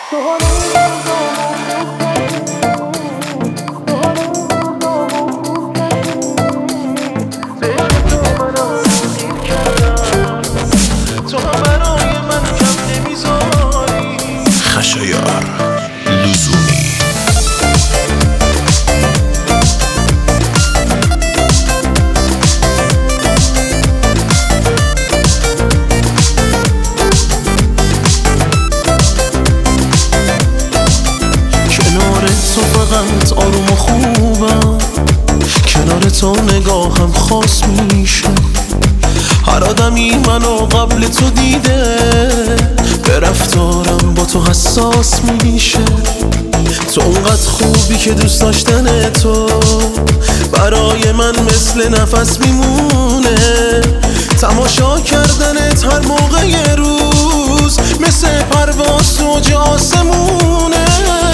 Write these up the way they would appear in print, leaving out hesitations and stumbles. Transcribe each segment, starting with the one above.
خشایار لزومی. کنار تو فقط آروم و خوبم، کنار تو نگاهم خاص میشه. هر آدمی منو قبل تو دیده، به رفتارم با تو حساس میشه. تو اونقدر خوبی که دوست داشتن تو برای من مثل نفس میمونه. تماشا کردنت هر موقع روز مثل پرواز توج آسمونه.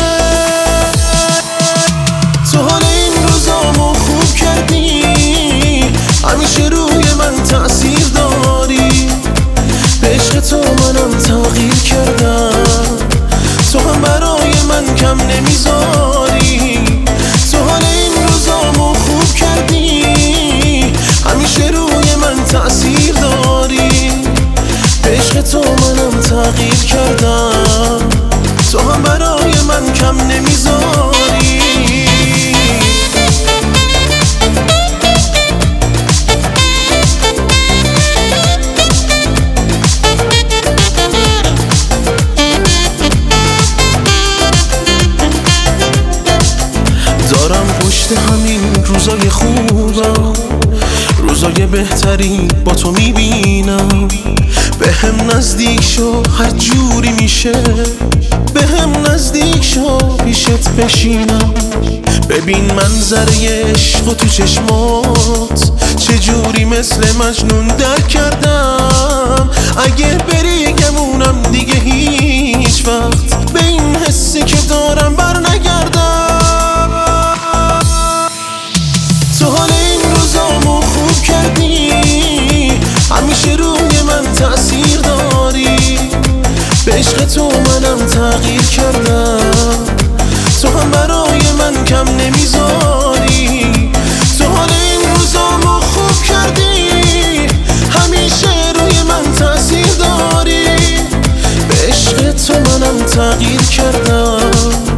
تو حال این روزامو خوب کردی، همیشه روی من تأثیر داری. به عشق تو منم تغییر کردم، تو هم برای من کم نمیذاری. تو حال این روزامو خوب کردی، همیشه روی من تأثیر داری. به عشق تو منم تغییر کردم، تو هم برای من کم نمیذاری. دارم پشت همین روزای خوبم، روزای بهتری با تو میبینم. به هم نزدیک شو هر جوری میشه، به هم نزدیک شو پیشت بشینم. ببین منظره عشق و تو چشمات چجوری مثل مجنون درک کردم. اگه بری گمونم دیگه هیچ وقت به این حسی که دارم بر نگردم. تو حال این روزامو خوب کردی، همیشه روی من تأثیر داری. به عشق تو منم تغییر کردم، تو هم برای من کم نمیذاری. تو حال این روزامو خوب کردی، همیشه روی من تأثیر داری. به عشق تو منم تغییر کردم،